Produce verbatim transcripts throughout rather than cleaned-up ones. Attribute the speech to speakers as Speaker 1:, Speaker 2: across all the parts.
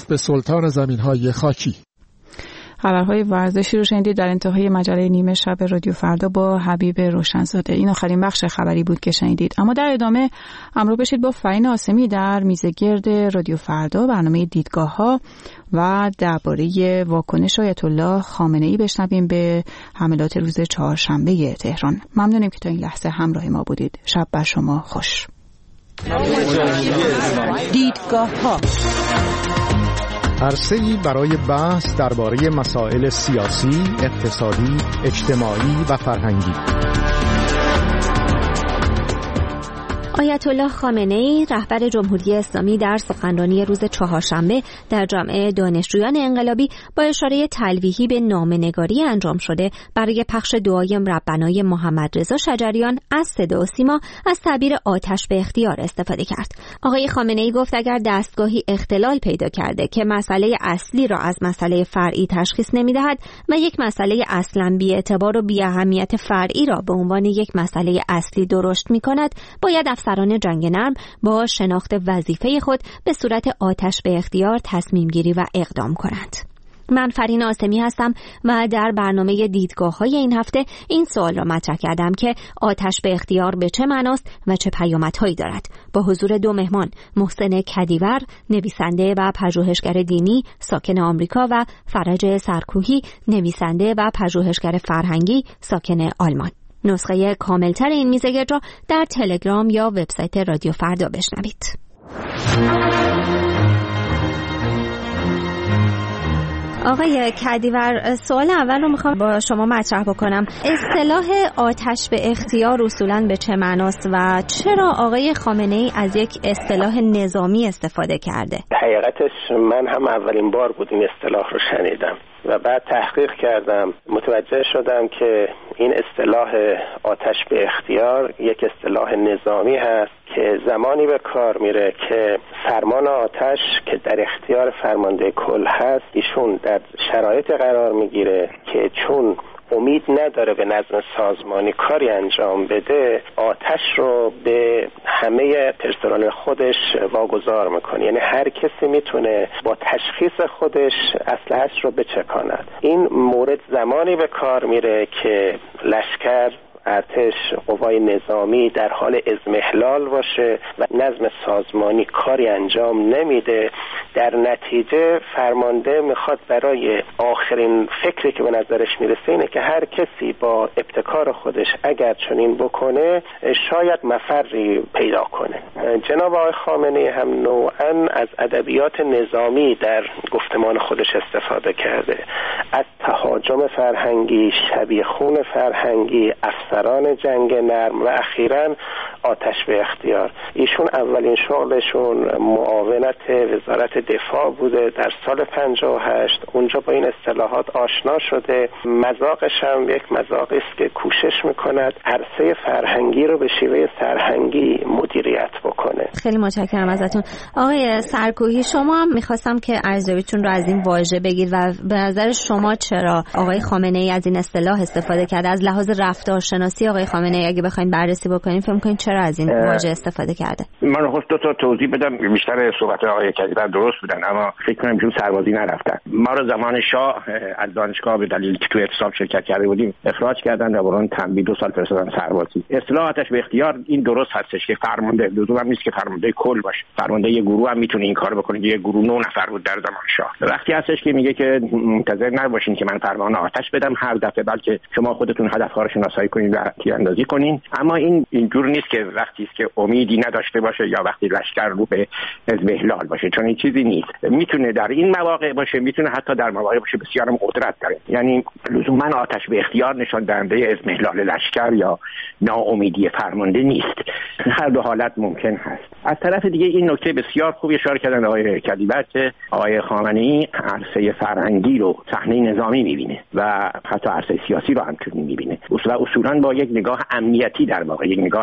Speaker 1: به سلطان زمین‌های خاکی.
Speaker 2: خبرهای ورزشی رو شنیدید در انتهای مجله نیمه شب رادیو فردا با حبیب روشنزاده. این آخرین بخش خبری بود که شنیدید، اما در ادامه همراه بشید با فرین آسمی در میزگرد رادیو فردا، برنامه دیدگاه‌ها و درباره واکنش آیت الله خامنه‌ای بشنویم به حملات روز چهارشنبه تهران. ممنونیم که تا این لحظه همراه ما بودید. شب بر شما خوش.
Speaker 3: دیدگاه‌ها،
Speaker 4: عرصه‌ای برای بحث درباره مسائل سیاسی، اقتصادی، اجتماعی و فرهنگی.
Speaker 5: آیت الله خامنه‌ای رهبر جمهوری اسلامی در سخنرانی روز چهارشنبه در جامعه دانشجویان انقلابی با اشاره تلویحی به نامه‌نگاری انجام شده برای پخش دعای ربنای محمد رضا شجریان از صدا و سیما از تعبیر آتش به اختیار استفاده کرد. آقای خامنه‌ای گفت اگر دستگاهی اختلال پیدا کرده که مسئله اصلی را از مسئله فرعی تشخیص نمی‌دهد و یک مسئله اصلاً بی‌اعتبار و بی‌اهمیت فرعی را به عنوان یک مسئله اصلی درشت می‌کند، باید افسران جنگ نرم با شناخت وظیفه خود به صورت آتش به اختیار تصمیم گیری و اقدام کنند. من فرین آسمی هستم و در برنامه دیدگاه‌های این هفته این سوال را مطرح کردم که آتش به اختیار به چه معناست و چه پیامدهایی دارد. با حضور دو مهمان، محسن کدیور، نویسنده و پژوهشگر دینی ساکن آمریکا و فرج سرکوهی، نویسنده و پژوهشگر فرهنگی ساکن آلمان. نسخه کاملتر این میزگرد را در تلگرام یا وبسایت رادیو فردا بشنوید. آقای کدیور، سوال اول رو میخوام با شما مطرح بکنم. اصطلاح آتش به اختیار اصولاً به چه معناست و چرا آقای خامنه‌ای از یک اصطلاح نظامی استفاده کرده؟
Speaker 6: حقیقتش من هم اولین بار بود این اصطلاح رو شنیدم و بعد تحقیق کردم، متوجه شدم که این اصطلاح آتش به اختیار یک اصطلاح نظامی هست که زمانی به کار میره که فرمان آتش که در اختیار فرمانده کل هست، ایشون در شرایط قرار میگیره که چون امید نداره به نظم سازمانی کاری انجام بده، آتش رو به همه پرسنل خودش واگذار میکنه. یعنی هر کسی میتونه با تشخیص خودش اسلحه‌اش رو بچکاند. این مورد زمانی به کار میره که لشکر، ارتش، قوای نظامی در حال اضمحلال باشه و نظم سازمانی کاری انجام نمیده. در نتیجه فرمانده میخواد برای آخرین فکری که به نظرش میرسه اینه که هر کسی با ابتکار خودش اگر چنین بکنه شاید مفری پیدا کنه. جناب آقای خامنه‌ای هم نوعاً از ادبیات نظامی در گفتمان خودش استفاده کرده، از تهاجم فرهنگی، شبیخون فرهنگی، افسران جنگ نرم و اخیراً آتش به اختیار. ایشون اولین شغلشون معاونت وزارت دفاع بوده در سال پنجاه و هشت. اونجا با این اصطلاحات آشنا شده. مذاقش هم یک مذاقی است که کوشش میکند عرصه فرهنگی رو به شیوه سرهنگی مدیریت بکنه.
Speaker 5: خیلی متشکرم ازتون. آقای سرکوهی، شما هم میخواستم که ارزیابیتون رو از این واژه بگید و به نظر شما چرا آقای خامنه‌ای از این اصطلاح استفاده کرده؟ از لحاظ رفتارشناسی آقای خامنه‌ای اگه بخواید بررسی بکنیم فکر می‌کنید چرا از این واژه استفاده کرده؟
Speaker 7: من خواست دو تا توضیح بدم. بیشتر صحبت آقای کدیور درست بودن، اما فکر کنم چون سربازی نرفتن. ما رو زمان شاه از دانشگاه به دلیل که تو اعتصاب شرکت کرده بودیم اخراج کردن و برام تنبیه دو سال فرستادن سربازی. اصطلاح آتش به اختیار این درست هستش که فرمانده لزوما نیست که فرمانده کل باشه. فرمانده یه گروه هم میتونه این کارو بکنه. یه گروه نه نفر بود در زمان شاه. وقتی هستش که میگه که منتظر نباشین که من فرمان آتش بدم هر دفعه، بلکه شما خودتون هدف‌ها رو شناسایی کنین و تیراندازی کنین. اما این اینجور نیست که وقتی است که امیدی نداشته باشه یا وقتی لشکر رو به اضمحلال باشه، چون این چیزی نیست. میتونه در این مواقع باشه، میتونه حتی در مواقع باشه بسیار قدرت داره. یعنی لزوما آتش به اختیار نشان دهنده اضمحلال لشکر یا ناامیدی فرمانده نیست. هر دو حالت ممکن هست. از طرف دیگه این نکته بسیار خوب اشاره کردن آقای کدیور که آقای خامنه‌ای عرصه فرهنگی رو صحنه نظامی میبینه و حتی عرصه سیاسی رو همچنین میبینه و اصولا با یک نگاه امنیتی در واقع یک نگاه امنیتی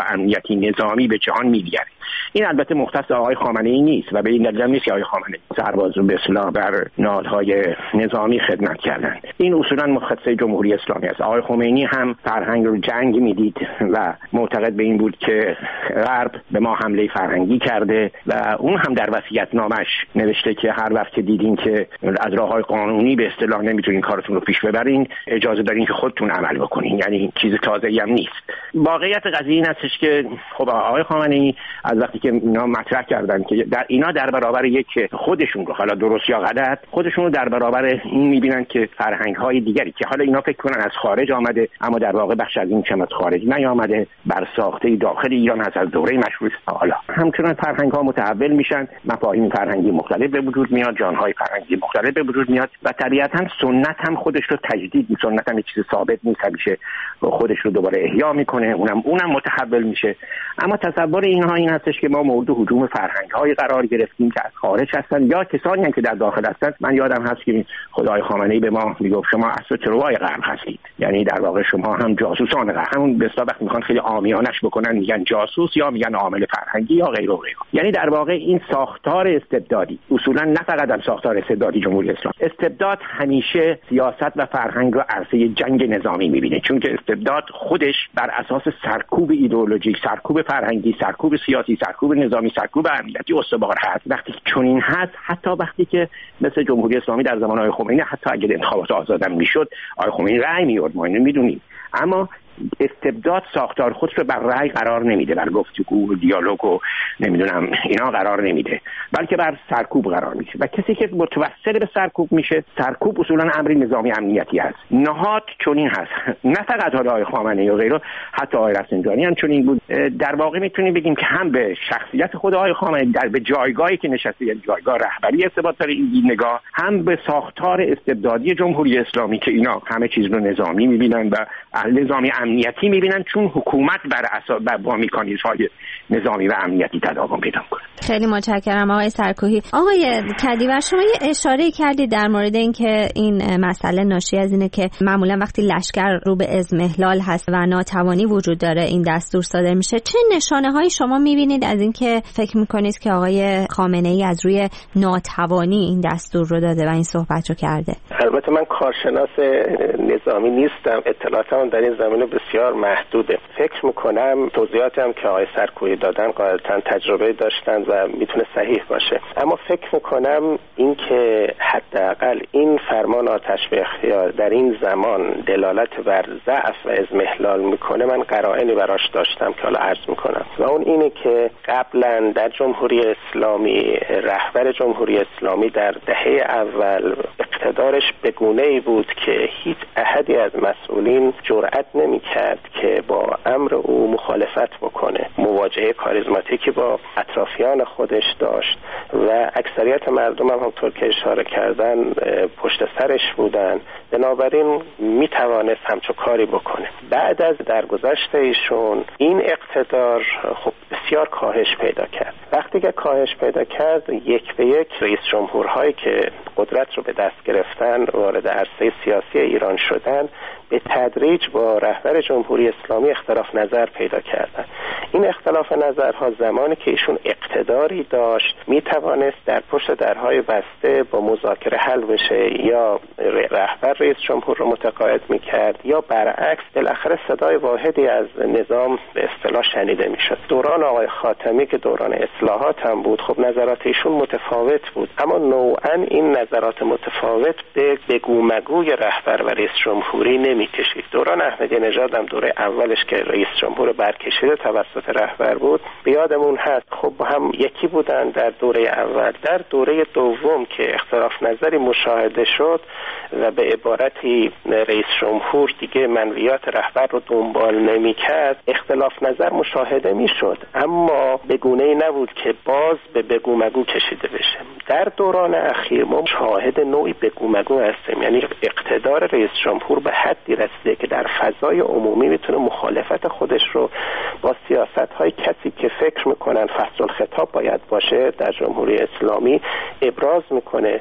Speaker 7: امنیتی نظامی به جهان می‌گیره. این البته مختص آقای خامنه‌ای نیست و به این دلیل نیست که آقای خامنه‌ای سرباز رو به اصطلاح بر نهادهای نظامی خدمت کردند. این اصولا مختص جمهوری اسلامی است. آقای خمینی هم فرهنگ رو جنگ میدید و معتقد به این بود که غرب به ما حمله فرهنگی کرده و اون هم در وصیت‌نامه‌اش نوشته که هر وقت که دیدین که از راه‌های قانونی به اصطلاح نمیتونین کارتون رو پیش ببرین، اجازه دارین که خودتون عمل بکنین. یعنی چیز تازه‌ای هم نیست. واقعیت قضیه این هستش که خب آقای خامنه‌ای از وقتی که اینا مطرح کردن که در اینا در برابر یک خودشون رو، حالا درست یا غلط، خودشون رو در برابر این می‌بینن که فرهنگ‌های دیگری که حالا اینا فکر کنن از خارج آمده اما در واقع بخش از این چم از خارج نیامده، بر ساخته داخل ایران هست، از دوره مشروطه حالا همچنان فرهنگ‌ها متحول میشن، مفاهیم فرهنگی مختلف به وجود میاد، جان‌های فرهنگی مختلف به وجود میاد و طبیعتاً سنت هم خودش رو تجدید می‌کنه. سنت هم چیز ثابت نیست، همیشه خودش رو دوباره احیا میکنه، اونم اونم متحول میشه. اما تصور اینها این هستش که ما مورد هجوم فرهنگ‌های قرار گرفتیم که از خارج هستن یا کسانی هم که در داخل هستن. من یادم هست که خدای خامنه‌ای به ما میگفت شما اسب تروای غرب هستید، یعنی در واقع شما هم جاسوسان غرب. همون به اصطلاح وقتی میخوان خیلی عامیانش بکنن میگن جاسوس یا میگن عامل فرهنگی یا غیره و غیره. یعنی در واقع این ساختار استبدادی، اصولا نه فقط هم ساختار استبدادی جمهوری اسلامی، استبداد همیشه سیاست و فرهنگ رو عرصه جنگ نظامی میبینه، چون که استبداد خودش بر اساس سرکوب ایدئولوژیک، سرکوب فرهنگی، سرکوب سیاسی، سرکوب نظامی، سرکوب امنیتی استوار هست. وقتی چنین هست، حتی وقتی که مثل جمهوری اسلامی در زمان آقای خمینی، حتی اگه انتخابات آزاد میشد آقای خمینی رأی میورد، ما اینو میدونیم، اما استبداد ساختار خودش رو بر رأی قرار نمیده، بر گفتگو و دیالوگ و نمیدونم اینا قرار نمیده، بلکه بر سرکوب قرار میشه و کسی که متوسل به سرکوب میشه، سرکوب اصولا امری نظامی امنیتی است. نهاد چنین هست، نه فقط آقای خامنه‌ای و غیره، حتی آقای رفسنجانی هم چنین بود. در واقع میتونیم بگیم که هم به شخصیت خود آقای خامنه‌ای، در به جایگاهی که نشسته، یعنی جایگاه رهبری ارتباط داره این نگاه، هم به ساختار استبدادی جمهوری اسلامی که اینا همه چیز رو نظامی میبینن و نظامی امنیتی میبینن، چون حکومت بر اساس با مکانیزم‌های نظامی و امنیتی تداوم پیدا می‌کنه.
Speaker 5: خیلی متشکرم آقای سرکوهی. آقای کدیور، شما یه اشاره کردید در مورد اینکه این مسئله ناشی از اینه که معمولا وقتی لشکر رو به اضمحلال هست و ناتوانی وجود داره این دستور صادر میشه. چه نشانه‌هایی شما میبینید از اینکه فکر میکنید که آقای خامنه‌ای از روی ناتوانی این دستور رو داده و این صحبت رو کرده؟
Speaker 6: البته من کارشناس نظامی نیستم، اطلاعاتم در این زمینه بسیار محدوده. فکر میکنم توضیحاتی هم که آقای سرکوهی دادن غالبا تجربه داشتن و میتونه صحیح باشه، اما فکر میکنم این که حداقل این فرمان آتش به اختیار در این زمان دلالت بر ضعف و اضمحلال میکنه، من قرائنی براش داشتم که حالا عرض میکنم و اون اینه که قبلا در جمهوری اسلامی رهبر جمهوری اسلامی در دهه اول اقتدارش به گونه‌ای بود که هیچ احدی از مسئولین جرأت نمی‌کرد که با امر او مخالفت بکنه. مواجهه کاریزماتیکی با اطرافیان خودش داشت و اکثریت مردم هم همونطور که اشاره کردن پشت سرش بودن، بنابراین میتوانست همچو کاری بکنه. بعد از درگذشت ایشون این اقتدار خب بسیار کاهش پیدا کرد. وقتی که کاهش پیدا کرد، یک به یک رئیس جمهورهایی که قدرت رو به دست گرفتن وارد عرصه سیاسی ایران شدن، به تدریج با رهبر جمهوری اسلامی اختلاف نظر پیدا کردن. این اختلاف نظرها زمانی که ایشون اقتداری داشت می توانست در پشت درهای بسته با مذاکره حل بشه، یا رهبر رئیس جمهور رو متقاعد می کرد یا برعکس بالاخره صدای واحدی از نظام به اصطلاح شنیده می شد. دوران آقای خاتمی که دوران اصلاحات هم بود، خب نظرات ایشون متفاوت بود، اما نوعا این نظرات متفاوت به بگو مگوی رهبر و رئیس جمهوری نمی کشید. دوران احمدی نژاد هم دوره اولش که رئیس جمهور برکشیده توسط رهبر بود، به یادمون هست خب هم یکی بودن در دوره اول. در دوره دوم که اختلاف نظری مشاهده شد و به عبارتی رئیس جمهور دیگه منویات رهبر رو دنبال نمی کرد، اختلاف نظر مشاهده می شد، اما به گونه‌ای نبود که باز به بگو مگو کشیده بشه. در دوران اخیر ما شاهد نوعی بگو مگو هستیم، یعنی اقتدار رئیس جمهور به حدی رسیده که در فضای عمومی میتونه مخالفت خودش رو با سیاست‌های کسی که فکر میکنن فصل الخطاب باید باشه در جمهوری اسلامی ابراز میکنه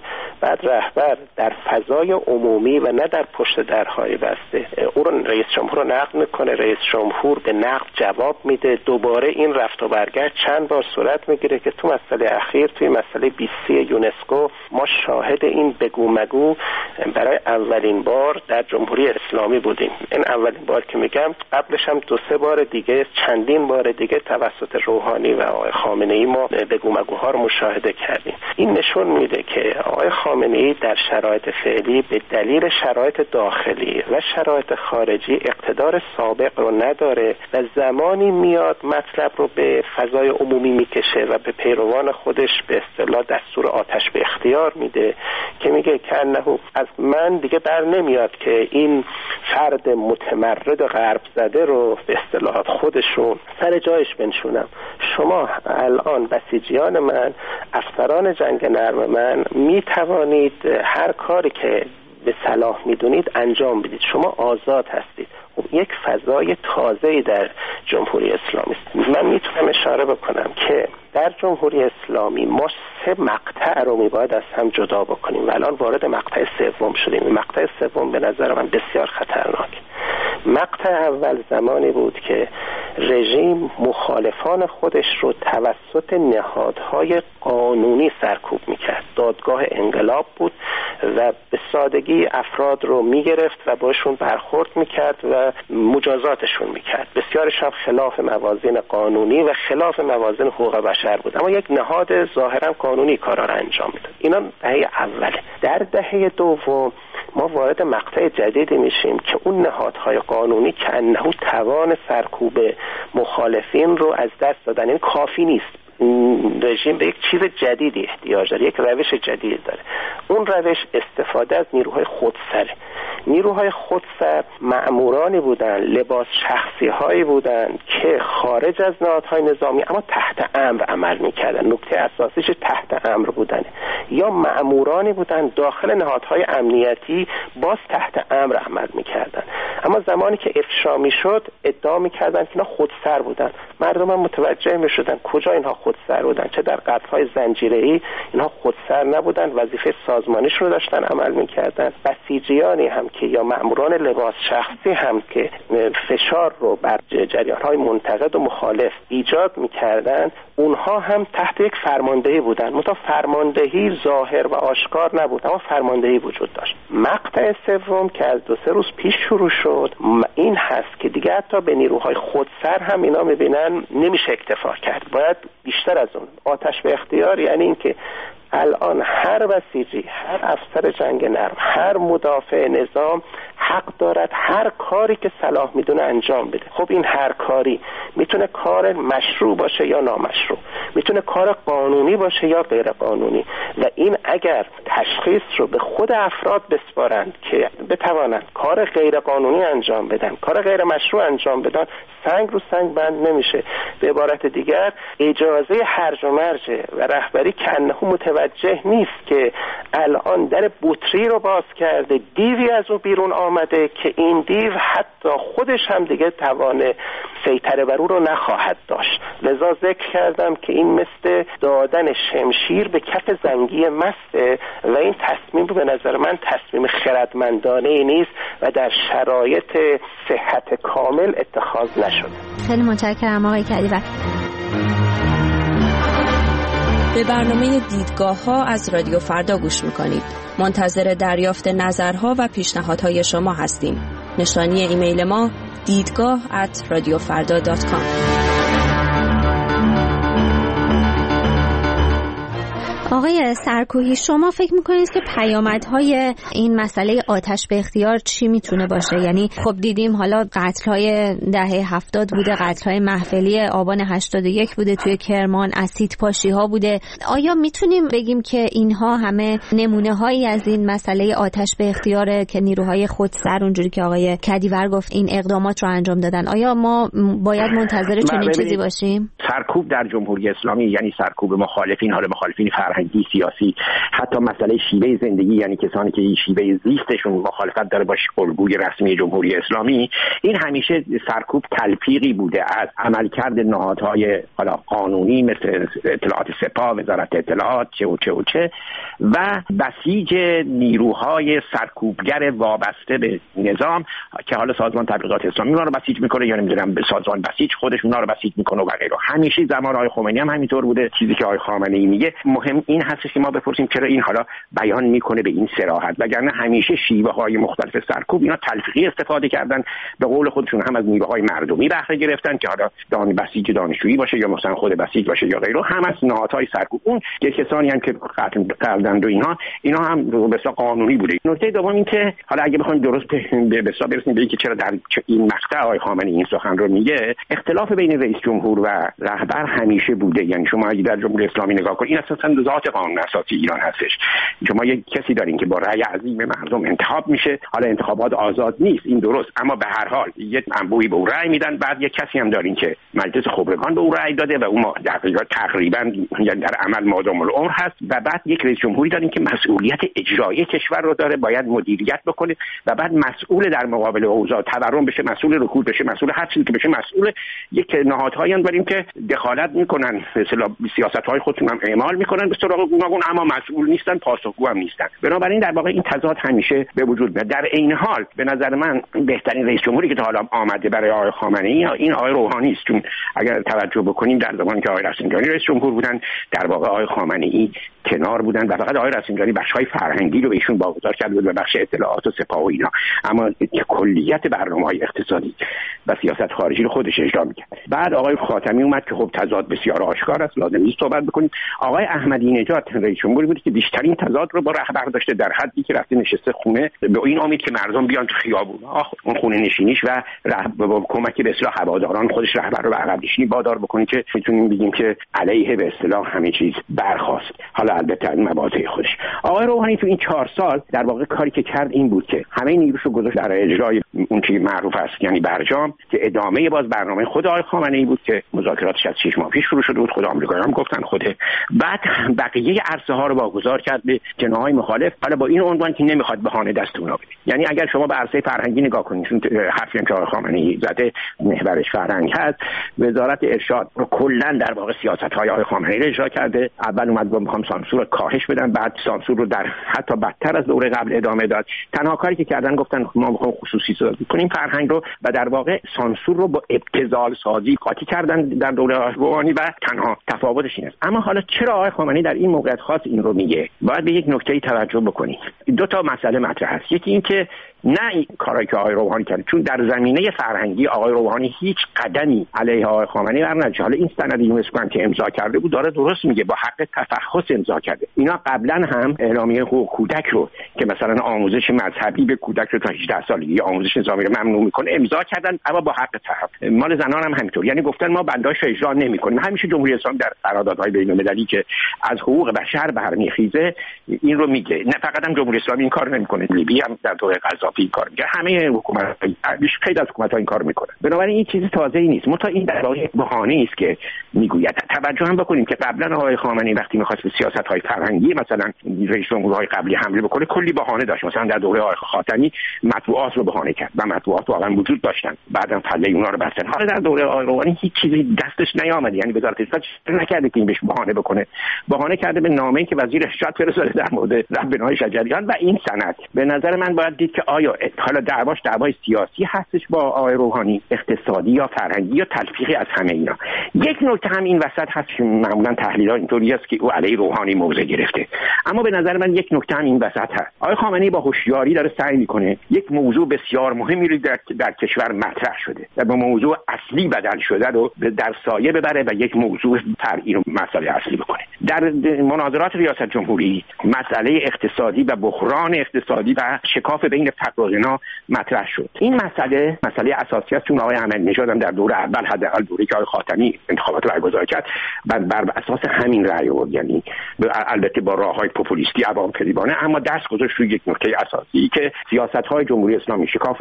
Speaker 6: بعد رهبر در فضای عمومی و نه در پشت درهای بسته او رو رئیس جمهور رو نقد میکنه، رئیس جمهور به نقد جواب میده، دوباره این رفت و برگشت چند بار صورت میگیره که تو مسئله اخیر توی مسئله بیست سی یونسکو ما شاهد این بگو مگو برای اولین بار در جمهوری اسلامی بودیم. این اولین بار که میگم، قبلش هم دو سه بار دیگه، چندین بار دیگه توسط روحانی و آقای خامنه‌ای ما بگو مگوها رو مشاهده کردیم. این نشون میده که آقای خامنه‌ای در شرایط فعلی به دلیل شرایط داخلی و شرایط خارجی اقتدار سابق رو نداره و زمانی میاد مطلب رو به فضای عمومی میکشه و به پیروان خودش به اصطلاح دستور آتش به اختیار میده که میگه که انه از من دیگه بر نمیاد که این فرد متمرد غرب زده رو به اصطلاح خودشون سر جایش بنشونم. شما الان بسیجیان من، افسران جنگ نرم من، میتوانید هر کاری که به صلاح میدونید انجام بدید، شما آزاد هستید. خب یک فضای تازه‌ای در جمهوری اسلامی است. من میتونم اشاره بکنم که در جمهوری اسلامی ما سه مقطع رو میباید از هم جدا بکنیم و الان وارد مقطع سوم شدیم. مقطع سوم به نظر من بسیار خطرناک. مقطع اول زمانی بود که رژیم مخالفان خودش رو توسط نهادهای قانونی سرکوب میکرد. دادگاه انقلاب بود و به سادگی افراد رو میگرفت و باشون برخورد میکرد و مجازاتشون میکرد. بسیارش هم خلاف موازین قانونی و خلاف موازین حقوق بشر بود، اما یک نهاد ظاهرا قانونی کارا رو انجام میداد. اینا دهه اوله. در دهه دوم ما وارد مقطع جدیدی میشیم که اون نهادهای قانونی که انه توان سرکوب مخالفین رو از دست دادن. این کافی نیست. رژیم به یک چیز جدیدی احتیاج داره، یک روش جدید داره. اون روش استفاده از نیروهای خودسر. نیروهای خودسر مأمورانی بودن، لباس شخصی هایی بودن که خارج از نهادهای نظامی اما تحت امر عمل میکردن. نکته اساسیش تحت امر بودن. یا مأمورانی بودن داخل نهادهای امنیتی باز تحت امر عمل میکردن، اما زمانی که افشا میشد ادعا میکردن که اینا خودسر بودن. مردم هم متوجه میشدن کجا اینها خودسر بودن. چه در قتل‌های زنجیره‌ای اینها خودسر نبودن، وظیفه سازمانیش رو داشتن عمل میکردن. بسیجیانی هم که یا مأموران لباس شخصی هم که فشار رو بر جریان‌های منتقد و مخالف ایجاد میکردن، اونها هم تحت یک فرماندهی بودن. متا فرماندهی ظاهر و آشکار نبود، اما فرماندهی وجود داشت. مقطع سوم که از دو سه روز پیش شروع شد این هست که دیگه حتی به نیروهای خودسر هم اینا میبینن نمیشه اکتفا کرد، باید بیشتر از اون. آتش به اختیار یعنی این که الان هر بسیجی، هر افسر جنگ نرم، هر مدافع نظام حق دارد هر کاری که صلاح میدونه انجام بده. خب این هر کاری میتونه کار مشروع باشه یا نامشروع، میتونه کار قانونی باشه یا غیر قانونی، و این اگر تشخیص رو به خود افراد بسپارند که بتوانند کار غیر قانونی انجام بدن، کار غیر مشروع انجام بدن، سنگ رو سنگ بند نمیشه. به عبارت دیگر اجازه هرج و مرج و رهبری که انه متوجه نیست که الان در بطری رو باز کرده، دیوی از اون بیرون آمده که این دیو حتی خودش هم دیگه توان سیطره بر او رو نخواهد داشت. لذا ذکر کردم که این مثل دادن شمشیر به کف زنگی مسته و این تصمیم به نظر من تصمیم خردمندانه نیست و در شرایط صحت کامل اتخاذ نشده.
Speaker 5: خیلی متشکرم آقای کدیور.
Speaker 3: به برنامه دیدگاه ها از رادیو فردا گوش میکنید. منتظر دریافت نظرها و پیشنهادهای شما هستیم. نشانی ایمیل ما دیدگاه ات رادیو فردا دات کام.
Speaker 5: آقای سرکوهی، شما فکر میکنید که پیامدهای این مسئله آتش به اختیار چی میتونه باشه؟ یعنی خب دیدیم حالا قتل‌های دهه هفتاد بوده، قتل‌های محفلی آبان هشتاد و یک بوده توی کرمان، اسید پاشی‌ها بوده. آیا میتونیم بگیم که اینها همه نمونه‌هایی از این مسئله آتش به اختیاره که نیروهای خودسر اونجوری که آقای کدیور گفت این اقدامات رو انجام دادن؟ آیا ما باید منتظر چنین چیزی باشیم؟
Speaker 7: سرکوب در جمهوری اسلامی یعنی سرکوب مخالفین، حالا مخالفین فرهنگی فرهنگی سیاسی، حتی مسئله شیوه زندگی، یعنی کسانی که این شیوه زیستشون مخالفت داره با الگوی رسمی جمهوری اسلامی، این همیشه سرکوب تلفیقی بوده از عملکرد نهادهای حالا قانونی مثل اطلاعات سپاه، وزارت اطلاعات، چه و چه و چه و بسیج نیروهای سرکوبگر وابسته به نظام که حالا سازمان تبلیغات اسلامی اونا رو بسیج میکنه یا نمیدونم به سازمان بسیج خودش اونا رو بسیج میکنه و غیره. همیشه زمان آقای خمینی هم همینطور بوده. چیزی که آقای خامنه‌ای میگه مهم این هستش که ما بپرسیم چرا این حالا بیان میکنه به این صراحت، وگرنه همیشه شیوه های مختلف سرکوب اینا تلفیقی استفاده کردن، به قول خودشون هم از نیروهای مردمی بهره گرفتن که حالا دان بسیج دانشجویی باشه یا مثلا خود بسیج باشه یا غیره، هم از نهادهای سرکوب. اون که کسانی هم که قتل کردند و اینا اینا هم به اصطلاح قانونی بوده. نکته دوم این که حالا اگه بخوایم درست به به حساب برسیم به اینکه چرا در این مقطع آقای خامنه‌ای این سخن رو میگه، اختلاف بین رئیس جمهور و رهبر همیشه بوده. یعنی شما اگه در جمهوری اسلامی نگاه کنید، این اساسا ذات قانون اساسی ایران هستش. شما یک کسی دارین که با رأی عظیم مردم انتخاب میشه، حالا انتخابات آزاد نیست، این درست، اما به هر حال یک انبوهی به او رأی میدن. بعد یک کسی هم دارین که مجلس خبرگان به او رأی داده و اون در تقریبا یعنی در عمل مادام العمر هست. و بعد یک رئیس جمهوری دارین که مسئولیت اجرایی کشور رو داره، باید مدیریت بکنه و بعد مسئول در مقابل اوضاع تورم بشه، مسئول رکود بشه، مسئول هر چیزی که بشه، مسئول یک نهادهایی هم داریم که دخالت میکنن، مثلا سیاست‌های خودشون هم اعمال میکنن به سراغ گوناگون، اما مسئول نیستن، پاسخگو هم نیستن. بنابراین در واقع این تضاد همیشه به وجود میاد. در عین حال به نظر من بهترین رئیس جمهوری که تا حالا آمده برای آقای خامنه‌ای این آقای روحانی است، چون اگر توجه بکنیم در زمانی که آقای رفسنجانی رئیس جمهور بودن، در واقع آقای خامنه‌ای کنار بودن و فقط آقای رفسنجانی بخش‌های فرهنگی رو به ایشون واگذار کرده بود و بخش اطلاعات و سپاه و اینا، اما کلیت برنامه‌های اقتصادی و سیاست خارجی رو خودش اجرا می‌کرد. بعد آقای خاتمی اومد که خب تضاد بسیار آشکار است، لازم نیست صحبت بکنیم. آقای احمدی نژاد رئیس جمهوری بود که بیشترین تضاد رو با رهبر داشته، در حدی که رفته نشسته خونه به این امید که مردم بیان تو خیابون، آخ اون خونه نشینیش و با کمک به اصطلاح هواداران خودش رهبر رو به عقب نشینی وادار بکنه که میتونیم بگیم که علیه به اصطلاح همه چیز برخاست. حالا البته این مباحث خودش. آقای روحانی تو این چهار سال در واقع کاری که کرد این بود که همه نیروشو گذاشت در اجرای اون چیزی معروف است یعنی برجام، که ادامه باز برنامه خود آقای خامنه‌ای بود که مذاکراتش از شش ماه پیش شروع شده بود، خود آمریکایی‌ها هم گفتن خوده. بعد بقیه عرصه ها رو واگذار کرد به جناح‌های مخالف، حالا با این عنوان که نمیخواد بهانه دست اونا بده. یعنی اگر شما به عرصه فرهنگی نگاه کنید، چون حرفی که آقای خامنه‌ای زده محورش فرهنگ هست، وزارت ارشاد رو کلا در واقع سیاست‌های آقای خامنه‌ای رو اجرا کرده. اول اومد گفت می‌خوام سانسور کاهش بدن، بعد سانسور رو در حتی بدتر از دوره قبل ادامه داد. تنها کاری که کردن گفتن ما می‌خوایم خصوصی سازی کنیم فرهنگ رو و در واقع سانسور رو با ابتذال سازی قاطی کردن در دوره روحانی و تنها تفاوتش این است. اما حالا چرا آقای خامنه‌ای در این موقعیت خاص این رو میگه؟ باید به یک نکته توجه بکنید. دو تا مسئله مطرح هست. یکی این که نه این کاری که آقای روحانی کرد، چون در زمینه فرهنگی آقای روحانی هیچ قدمی علیه آقای خامنه‌ای برنجه. حالا این سند یونسکو که امضا کرده بود داره درست میگه، با حق تفحص امضا کرده. اینا قبلا هم اعلامیه حقوق کودک رو که مثلا آموزش مذهبی به کودک رو تا هجده سالگی آموزش نظامی رو ممنوع میکنه امضا کردن، اما با حق تفحص. مال زنان هم همینطور، یعنی گفتن ما بنداش رو اجرا نمیکنیم. همیشه جمهوری اسلامی در قراردادهای بین‌المللی که از حقوق بشر برمیخیزه این رو میگه. نه فقط هم جمهوری اسلامی این کار نمیکنه، لیبی هم در دوره قذافی این کار میکنه، همه حکومت‌های خیلی از حکومت‌ها این کار میکنن. بنابراین این چیزی تازه‌ای نیست. منتها این در واقع بهانه‌ای است که میگوید. توجه هم بکنیم که قبلا آقای خامنه‌ای وقتی می‌خواست به سیاست‌های فرهنگی مثلا رئیس جمهورهای قبلی حمله بکنه کلی بهانه داشت. مثلا در دوره آقای خاتمی مطبوعات رو بهانه کرد و مطبوعات واقعا وجود داشتن، بعدم پله اونا رو بستن. حالا در دوره آقای روحانی هیچ چیزی دستش نیامد، یعنی وزارت اطلاعات نکرده که این بهش بهانه بکنه. بهانه کرده به نامه‌ای که وزیر ارشاد فرستاده در مورد رهبرهای شجریان و این سند. به نظر من باید دید که آیا حالا دعواش دعوای سیاسی هستش با آقای روحانی، اقتصادی یا فرهنگی یا تلفیقی از همه اینا. یک نکته هم این وسط هست که معمولا تحلیل‌ها اینطوری است که او علیه روحانی موضع گرفته، اما به نظر من یک نکته هم این وسط هست. آقای خامنه‌ای با هوشیاری داره سعی میکنه یک موضوع بسیار مهمی رو در, در کشور مطرح شده و به موضوع اصلی بدل شده رو در سایه ببره و یک موضوع فرعی رو مسئله اصلی بکنه. در مناظرات ریاست جمهوری مسئله اقتصادی و بحران اقتصادی و شکاف بین فقر و غنا مطرح شد. این مسئله مسئله اساسی است، چون آقای احمدی‌نژاد هم در دوره اول حداقل دوره که آقای خاتمی انتخابات برگزار کرد بر بر اساس همین رأی آورد، یعنی البته با راه‌های پوپولیستی عوام فریبانه، اما دست گذاشت روی یک نکته اساسی که سیاست‌های جمهوری اسلامی شکاف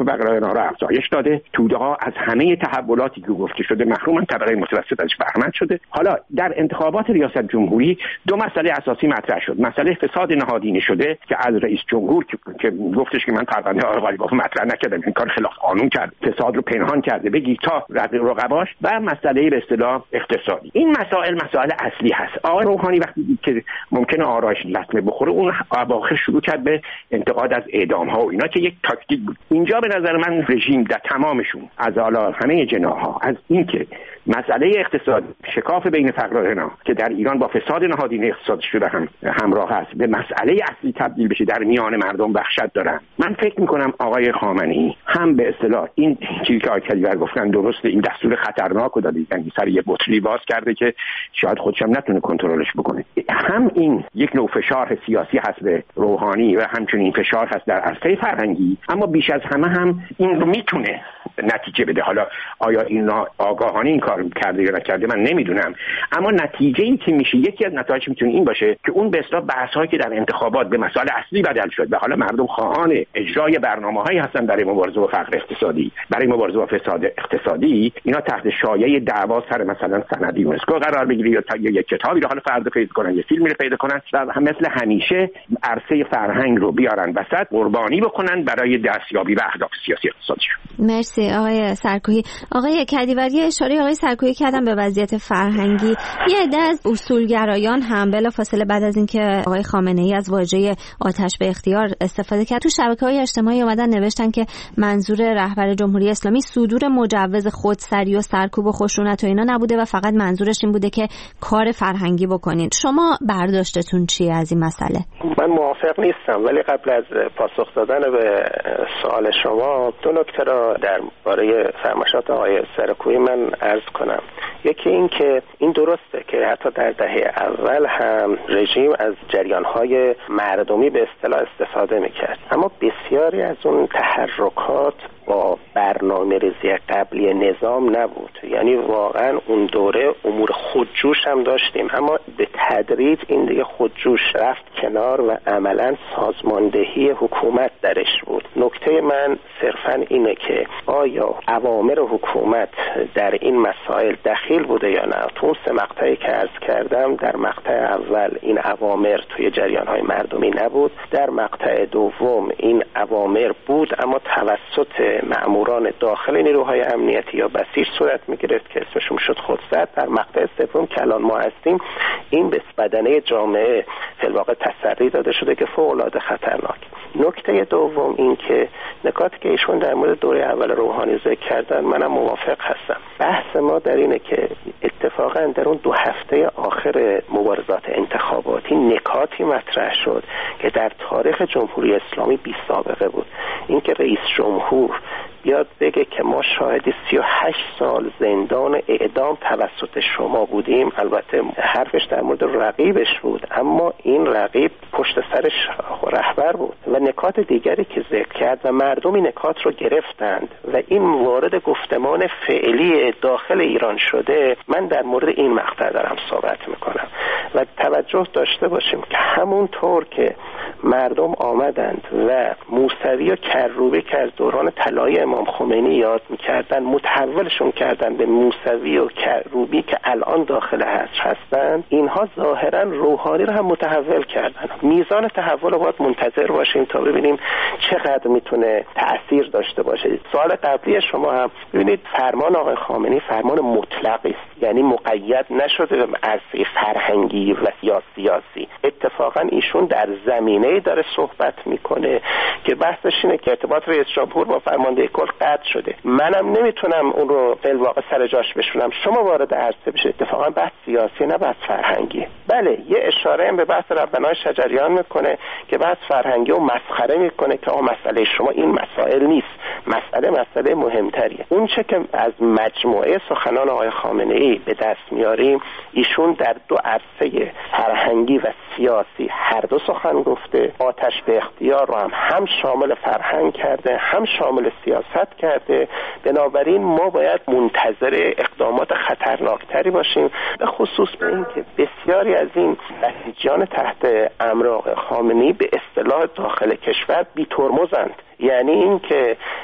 Speaker 7: فقر را افزایش داده. توده ها از همه تحولاتی که گفته شده محرومن، طبقه متوسط ازش بهره‌مند شده. حالا در انتخابات ریاست جمهوری دو مسئله اساسی مطرح شد. مسئله فساد نهادینه شده که از رئیس جمهور که گفتش که من پرونده آقای قالیباف مطرح نکردم، این کار خلاف قانون کرد، فساد رو پنهان کرده بگی تا رد رقباش، و مسئله به اصطلاح اقتصادی. این مسائل مسائل اصلی هست. آقای روحانی وقتی دید که ممکنه آرایش لطمه بخوره، اون اواخر شروع کرد به انتقاد از اعدام ها و اینا که یک تاکتیک بود. اینجا به نظر من رژیم در تمامشون از اعلی همه جناح‌ها از اینکه مسئله اقتصاد شکاف بین فقر و غنا که در ایران با فساد نهادینه اقتصادی شده هم همراه است، به مسئله اصلی تبدیل بشه، در میان مردم وحشت دارن. من فکر میکنم آقای خامنه‌ای هم به اصطلاح این چیزی که آقای کلیور گفتن درسته، این دستور خطرناک رو داده، یعنی سر یه بطری باز کرده که شاید خودش هم نتونه کنترلش بکنه. هم این یک نوع فشار سیاسی هست به روحانی و همچنین فشار هست در عرصه فرهنگی، اما بیش از همه هم این رو میتونه نتیجه بده. حالا آیا این آگاهانه این کار کرده یا نکرده من نمیدونم، اما نتیجه این که میشه، یکی از نتایج میتونه این باشه که اون به اصطلاح بحث‌هایی که در انتخابات به مسائل اصلی بدل شد و حالا مردم خواهان اجرای برنامه‌هایی هستن برای مبارزه با فقر اقتصادی، برای مبارزه با فساد اقتصادی، اینا تحت شایعه دعوا سر مثلا سند یونسکو قرار بگیره یا تا یک کتابی رو حالا فرض پیدا کنن، یه فیلمی رو پیدا کنن و مثل همیشه عرصه فرهنگ رو بیارن وسط، قربانی بکنن برای دستیابی به اهداف سیاسی اقتصادیشون.
Speaker 5: مرسی آقای سرکوهی. آقای کدیوری اشاره آقای سرکوهی کردن به وضعیت فرهنگی. یه عده از اصولگرایان هم بلافاصله بعد از اینکه آقای خامنه‌ای از واژه آتش به اختیار استفاده کرد، تو شبکه‌های اجتماعی اومدن نوشتن که منظور رهبر جمهوری اسلامی صدور مجوز خودسری و سرکوب و خشونت و اینا نبوده و فقط منظورش این بوده که کار فرهنگی بکنین. شما برداشتتون چیه از این مسئله؟
Speaker 6: من موافق نیستم، ولی قبل از پاسخ دادن به سوال شما دو نکته را درباره فرمایشات آقای سرکوهی من عرض کنم. یکی این که این درسته که حتی در دهه اول هم رژیم از جریان‌های مردمی به اصطلاح استفاده می‌کرد، اما بسیاری از اون تحرکات با برنامه ریزی قبلی نظام نبود. یعنی واقعا اون دوره امور خودجوش هم داشتیم، اما به تدریج این دیگه خودجوش رفت کنار و عملا سازماندهی حکومت درش بود. نکته من صرفا اینه که آیا اوامر حکومت در این مسائل دخیل بوده یا نه. تو اون سه مقطعی که عرض کردم، در مقطع اول این اوامر توی جریان‌های مردمی نبود، در مقطع دوم این اوامر بود اما توسط مأموران داخل نیروهای امنیتی یا بسیج صورت می‌گرفت که اسمشون شد خودسر. در مقطع سوم که الان ما هستیم، این به بدنه جامعه فی الواقع تسری داده شده که فوق‌العاده خطرناک. نکته دوم این که نکاتی که ایشون در مورد دوره اول روحانی ذکر کردن منم موافق هستم. بحث ما در اینه که اتفاقا در اون دو هفته آخر مبارزات انتخاباتی نکاتی مطرح شد که در تاریخ جمهوری اسلامی بی سابقه بود. اینکه رئیس جمهور بیاد بگه که ما شاهد سی و هشت سال زندان اعدام توسط شما بودیم. البته حرفش در مورد رقیبش بود، اما این رقیب پشت سرش رهبر بود. و نکات دیگری که ذکر کرد و مردم این نکات رو گرفتند و این وارد گفتمان فعلی داخل ایران شده. من در مورد این مقطع دارم صحبت میکنم و توجه داشته باشیم که همونطور که مردم آمدند و موسوی و کروبی که از دوران طلایی امام خمینی یاد میکردن متحولشون کردن به موسوی و کروبی که الان داخل حجر هستن، اینها ظاهرا روحانی رو هم متحول کردن. میزان تحول رو باید منتظر باشیم تا ببینیم چقدر میتونه تأثیر داشته باشه. سوال قبلی شما هم ببینید، فرمان آقای خامنه‌ای فرمان مطلقی است، یعنی مقید نشده به عرصه فرهنگی و سیاسی. اتفاقا ایشون در زمینه داره صحبت میکنه که بحثش اینه که ارتباط رئیس جمهور با فرمانده کل قطع شده. منم نمیتونم اون رو فی الواقع سر جاش بشونم، شما وارد عرصه بشه. اتفاقا بحث سیاسی نه بحث فرهنگی. بله، یه اشاره هم به بحث ربنای شجریان میکنه که بحث فرهنگی و مسخره میکنه که آقا مسئله شما این مسائل نیست، مسئله مسئله مهمتریه. اون چه که از مجموعه سخنان آقای خامنه‌ای به دست میاریم، ایشون در دو عرصه فرهنگی و سیاسی هر دو سخن گفته. آتش به اختیار رو هم هم شامل فرهنگ کرده هم شامل سیاست کرده. بنابراین ما باید منتظر اقدامات خطرناکتری باشیم، به خصوص به این که بسیاری از این بسیجیان تحت امر آقای خامنه‌ای به اصطلاح داخل کشور بی ترمزند. یعنی این که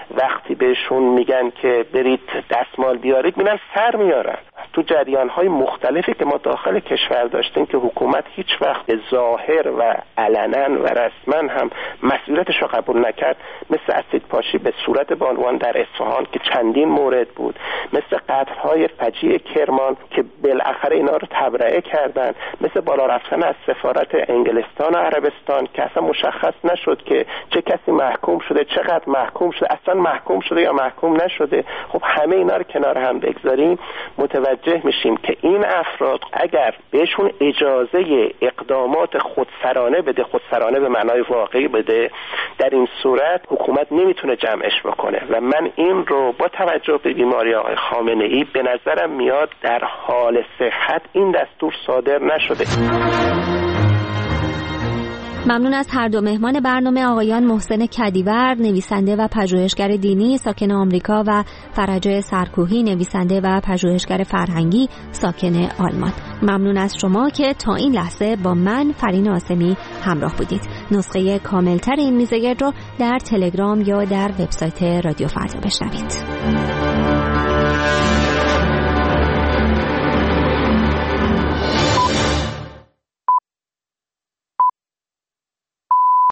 Speaker 6: وقتی بهشون میگن که برید دستمال بیارید میرن سر میارن. تو جریان‌های مختلفی که ما داخل کشور داشتیم که حکومت هیچ وقت به ظاهر و علنا و رسما هم مسئولیتش رو قبول نکرد، مثل اسید پاشی به صورت بانوان در اصفهان که چندین مورد بود، مثل قتل‌های فجیع کرمان که بالاخره اینا رو تبرئه کردن، مثل بالا رفتن از سفارت انگلستان و عربستان که اصلا مشخص نشد که چه کسی محکوم شده، چقدر محکوم شده، اصلا محکوم شده یا محکوم نشده. خب همه اینا رو کنار هم بگذاریم متوجه میشیم که این افراد اگر بهشون اجازه اقدامات خودسرانه بده، خودسرانه به معنای واقعی بده، در این صورت حکومت نمیتونه جمعش بکنه و من این رو با توجه به بیماری آقای خامنه ای به نظرم میاد در حال صحت این دستور صادر نشده.
Speaker 5: ممنون از هر دو مهمان برنامه، آقایان محسن کدیور نویسنده و پژوهشگر دینی ساکن آمریکا و فرج سرکوهی نویسنده و پژوهشگر فرهنگی ساکن آلمان. ممنون از شما که تا این لحظه با من فرین آسمی همراه بودید. نسخه کاملتر این میزگرد رو در تلگرام یا در وبسایت رادیو فردا بشنوید.